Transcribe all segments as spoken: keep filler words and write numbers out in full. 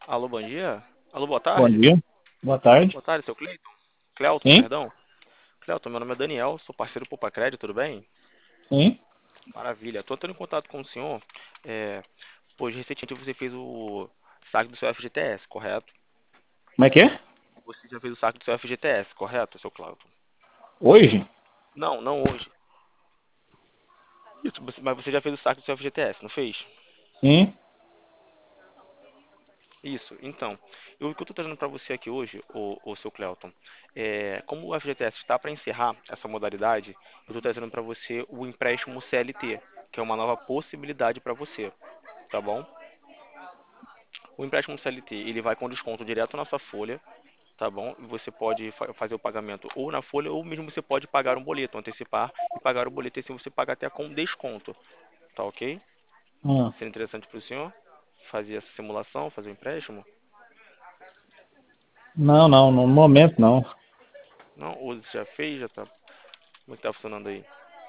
Alô, bom dia. Alô, boa Bom tarde. dia. Boa tarde. Boa tarde, seu Cleiton. Cleuton, Sim, perdão. Cleuton, meu nome é Daniel, sou parceiro do Poupa Crédito, tudo bem? sim. Maravilha. Estou entrando em contato com o senhor, é, pois recentemente você fez o saque do seu F G T S, correto? Como é que é? Você já fez o saque do seu F G T S, correto, seu Cleuton? Hoje? Não, não hoje. Isso, você- mas você já fez o saque do seu F G T S, não fez? Sim. Isso, então, eu- o que eu estou trazendo para você aqui hoje, o, o seu Cleuton, é, como o F G T S está para encerrar essa modalidade, eu estou trazendo para você o empréstimo C L T, que é uma nova possibilidade para você, tá bom? O empréstimo C L T, ele vai com desconto direto na sua folha, tá bom? E você pode fa- fazer o pagamento ou na folha, ou mesmo você pode pagar um boleto, antecipar e pagar o boleto, e assim você paga até com desconto, tá ok? Ah, Seria interessante para o senhor fazer essa simulação, fazer o empréstimo? não, não, no momento não. Não? Ou você já fez, já tá, como é que tá funcionando aí?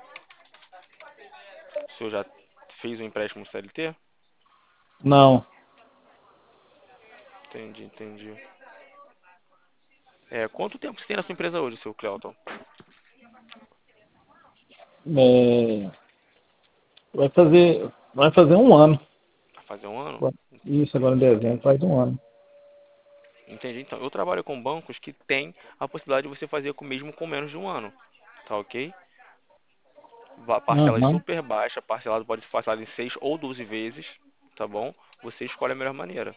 O senhor já fez um empréstimo C L T? Não. Entendi, entendi. É, quanto tempo você tem na sua empresa hoje, seu Cleuton? É, vai fazer, vai fazer um ano. Vai fazer um ano? Isso, agora em Entendi, dezembro, faz entendi. um ano. Entendi, então. Eu trabalho com bancos que têm a possibilidade de você fazer com mesmo com menos de um ano. Tá ok? Va- Parcelas Aham. super baixas, parcelado pode ser parcelado em seis ou doze vezes, tá bom? Você escolhe a melhor maneira.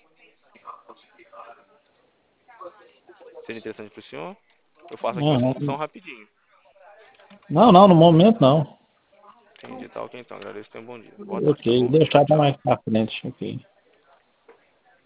Seria interessante pro senhor? Eu faço aqui uma Aham. simulação rapidinho. Não, não, no momento não. Entendi, tá ok então. Agradeço, tenha um bom dia. Boa tarde, tá Ok, bom? Tchau, deixar para tchau. mais para frente. Ok.